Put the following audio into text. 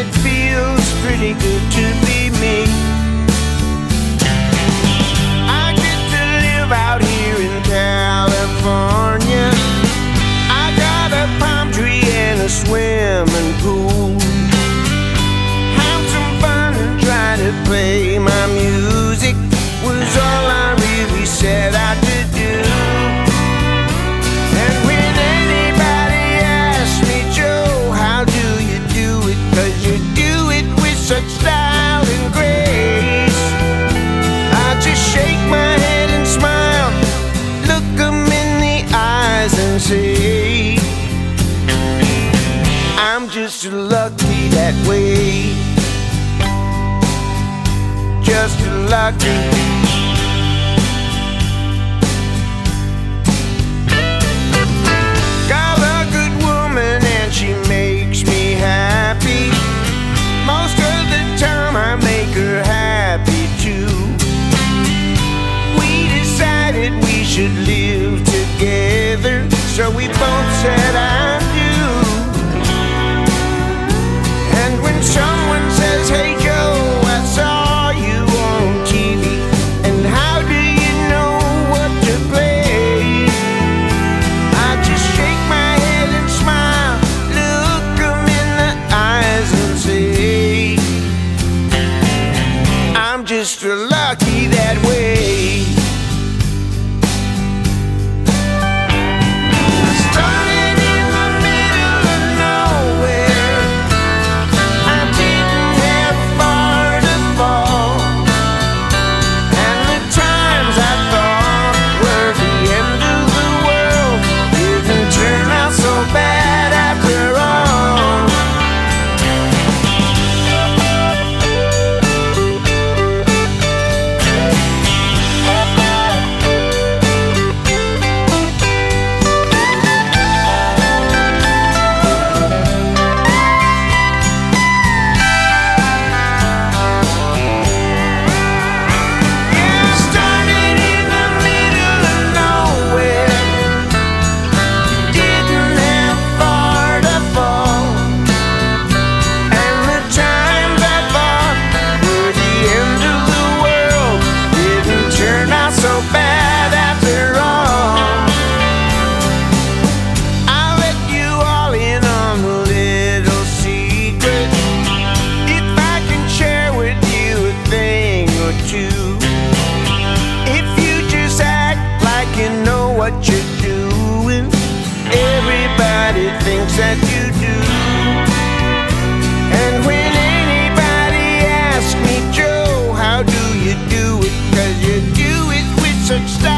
it feels pretty good to be me. I get to live out here in California. I got a palm tree and a swimming pool. Have some fun and try to play my music was all I really set out to do. And when anybody asks me, Joe, how do you do it? 'Cause you do it with such style and grace, I just shake my head and smile, look 'em in the eyes and say, I'm just lucky that way. Just lucky. Got a good woman and she makes me happy. Most of the time I make her happy too. We decided we should live together, so we both said I do. And when someone says, hey Joe, I saw you on TV, and how do you know what to play? I just shake my head and smile, look 'em in the eyes and say, I'm just lucky that way. Started in the middle of nowhere, I didn't have far to fall, and the times I thought were the end of the world didn't turn out so bad after all. Yeah, started in the middle of nowhere, didn't have far to fall, and the times I thought were the end of the world didn't turn out so bad after all. I'll let you all in on a little secret, if I can share with you a thing or two. If you just act like you know what you're doing, everybody thinks that you do. And when anybody asks me, Joe, how do you do it? 'Cause you do it with such style